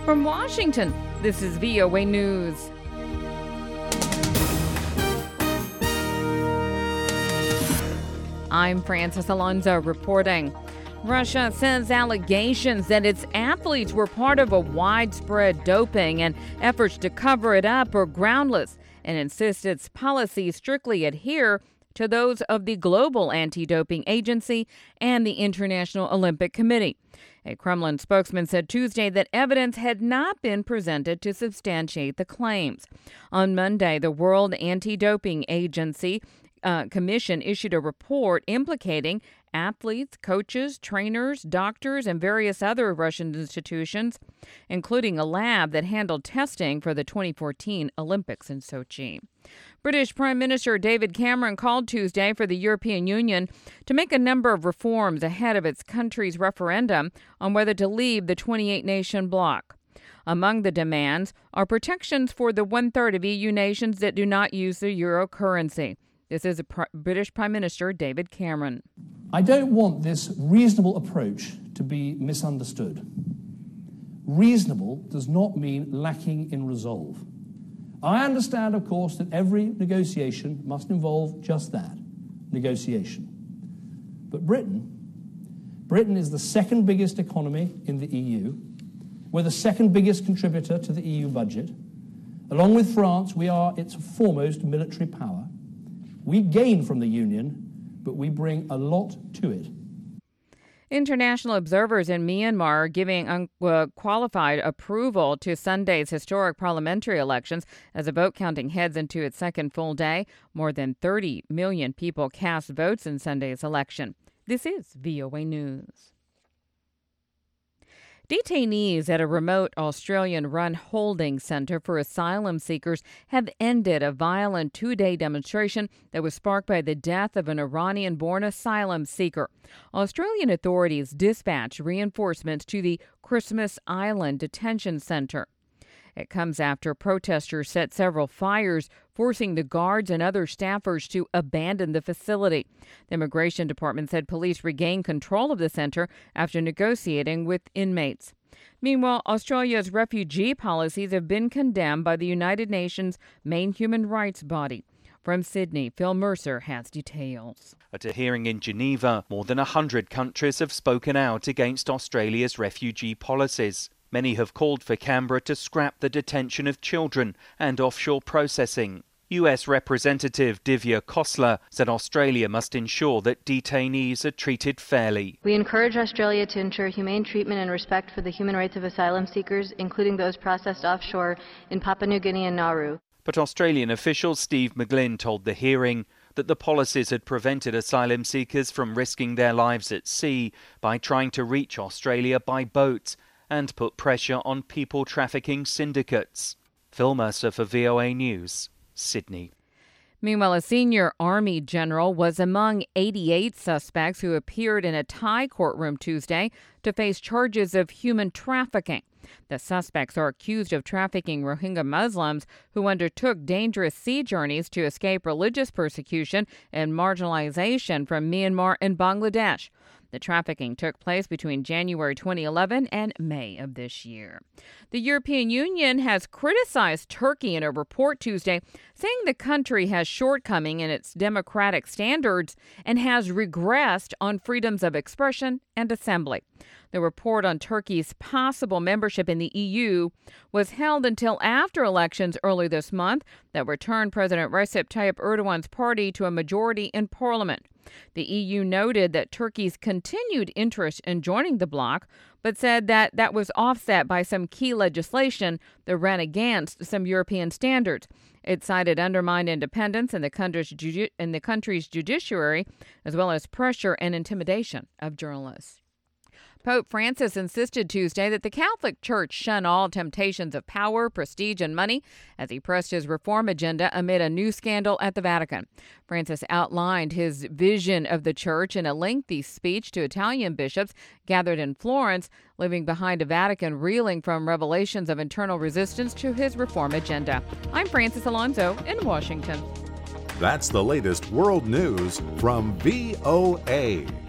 From Washington, this is VOA News. I'm Francis Alonso reporting. Russia says allegations that its athletes were part of a widespread doping and efforts to cover it up are groundless and insists its policies strictly adhere to those of the Global Anti-Doping Agency and the International Olympic Committee. A Kremlin spokesman said Tuesday that evidence had not been presented to substantiate the claims. On Monday, the World Anti-Doping Agency Commission issued a report implicating athletes, coaches, trainers, doctors, and various other Russian institutions, including a lab that handled testing for the 2014 Olympics in Sochi. British Prime Minister David Cameron called Tuesday for the European Union to make a number of reforms ahead of its country's referendum on whether to leave the 28-nation bloc. Among the demands are protections for the one-third of EU nations that do not use the euro currency. This is British Prime Minister David Cameron. I don't want this reasonable approach to be misunderstood. Reasonable does not mean lacking in resolve. I understand, of course, that every negotiation must involve just that, negotiation. But Britain is the second biggest economy in the EU. We're the second biggest contributor to the EU budget. Along with France, we are its foremost military power. We gain from the Union, but we bring a lot to it. International observers in Myanmar are giving unqualified approval to Sunday's historic parliamentary elections as the vote counting heads into its second full day. More than 30 million people cast votes in Sunday's election. This is VOA News. Detainees at a remote Australian-run holding center for asylum seekers have ended a violent two-day demonstration that was sparked by the death of an Iranian-born asylum seeker. Australian authorities dispatched reinforcements to the Christmas Island detention center. It comes after protesters set several fires, forcing the guards and other staffers to abandon the facility. The Immigration Department said police regained control of the center after negotiating with inmates. Meanwhile, Australia's refugee policies have been condemned by the United Nations main human rights body. From Sydney, Phil Mercer has details. At a hearing in Geneva, more than 100 countries have spoken out against Australia's refugee policies. Many have called for Canberra to scrap the detention of children and offshore processing. US Representative Divya Khosla said Australia must ensure that detainees are treated fairly. We encourage Australia to ensure humane treatment and respect for the human rights of asylum seekers, including those processed offshore in Papua New Guinea and Nauru. But Australian official Steve McGlynn told the hearing that the policies had prevented asylum seekers from risking their lives at sea by trying to reach Australia by boat and put pressure on people trafficking syndicates. Phil Mercer for VOA News, Sydney. Meanwhile, a senior Army general was among 88 suspects who appeared in a Thai courtroom Tuesday to face charges of human trafficking. The suspects are accused of trafficking Rohingya Muslims who undertook dangerous sea journeys to escape religious persecution and marginalization from Myanmar and Bangladesh. The trafficking took place between January 2011 and May of this year. The European Union has criticized Turkey in a report Tuesday, saying the country has shortcomings in its democratic standards and has regressed on freedoms of expression and assembly. The report on Turkey's possible membership in the EU was held until after elections early this month that returned President Recep Tayyip Erdogan's party to a majority in parliament. The EU noted that Turkey's continued interest in joining the bloc, but said that that was offset by some key legislation that ran against some European standards. It cited undermined independence in the country's judiciary, as well as pressure and intimidation of journalists. Pope Francis insisted Tuesday that the Catholic Church shun all temptations of power, prestige, and money as he pressed his reform agenda amid a new scandal at the Vatican. Francis outlined his vision of the church in a lengthy speech to Italian bishops gathered in Florence, leaving behind a Vatican reeling from revelations of internal resistance to his reform agenda. I'm Francis Alonso in Washington. That's the latest world news from VOA.